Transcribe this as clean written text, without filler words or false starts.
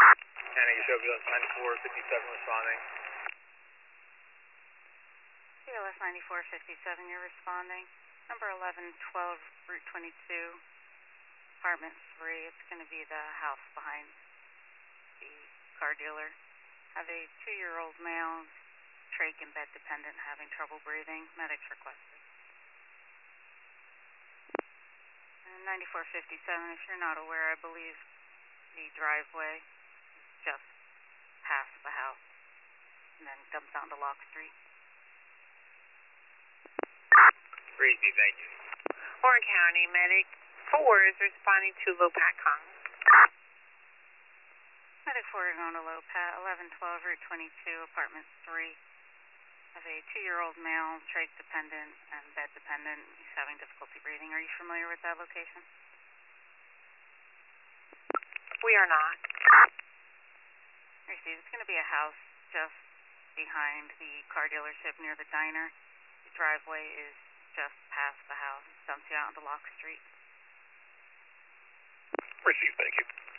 Canada Turbulence 9457 responding. CLS 9457, you're responding. Number 1112, Route 22, Apartment 3. It's going to be the house behind the car dealer. Have a 2-year-old male, trach and bed dependent, having trouble breathing. Medics requested. And 9457, if you're not aware, I believe the driveway is just past the house and then dumps onto Lock Street. Breezy, thank you. Warren County Medic 4 is responding to Lopat Kong. Medic 4, you're going to Lopat, 1112 Route 22, Apartment 3. Have a 2-year-old male, trach dependent and bed dependent. He's having difficulty breathing. Are you familiar with that location? We are not. Receive. It's going to be a house just behind the car dealership near the diner. The driveway is just past the house. Dumps you out onto Lock Street. Receive, thank you.